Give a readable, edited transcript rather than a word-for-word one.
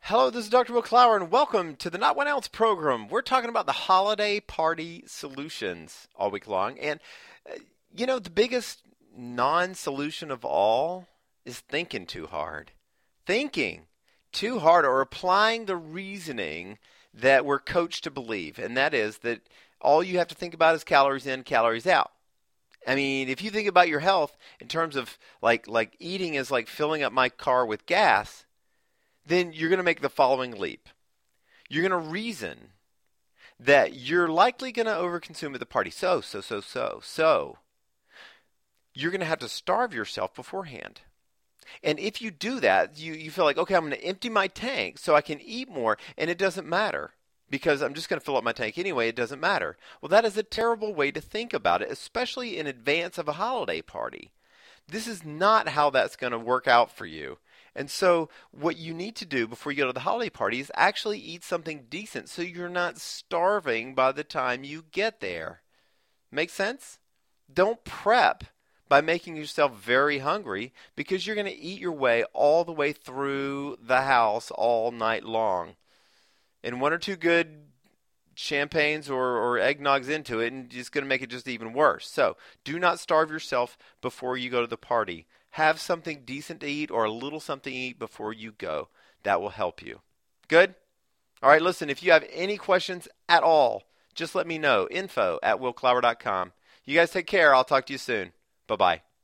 Hello, this is Dr. Will Clower, and welcome to the Not 1 Ounce program. We're talking about the holiday party solutions all week long. And, the biggest non-solution of all is thinking too hard. Thinking too hard or applying the reasoning that we're coached to believe. And that is that all you have to think about is calories in, calories out. I mean, if you think about your health in terms of like eating is like filling up my car with gas, then you're going to make the following leap. You're going to reason that you're likely going to overconsume at the party. So, you're going to have to starve yourself beforehand. And if you do that, you feel like, okay, I'm going to empty my tank so I can eat more, and it doesn't matter because I'm just going to fill up my tank anyway. It doesn't matter. Well, that is a terrible way to think about it, especially in advance of a holiday party. This is not how that's going to work out for you. And so what you need to do before you go to the holiday party is actually eat something decent so you're not starving by the time you get there. Make sense? Don't prep by making yourself very hungry because you're going to eat your way all the way through the house all night long. And one or two good champagnes or eggnogs into it, and it's going to make it just even worse. So do not starve yourself before you go to the party. Have something decent to eat or a little something to eat before you go. That will help you. Good? All right, listen, if you have any questions at all, just let me know. info@willclower.com. You guys take care. I'll talk to you soon. Bye-bye.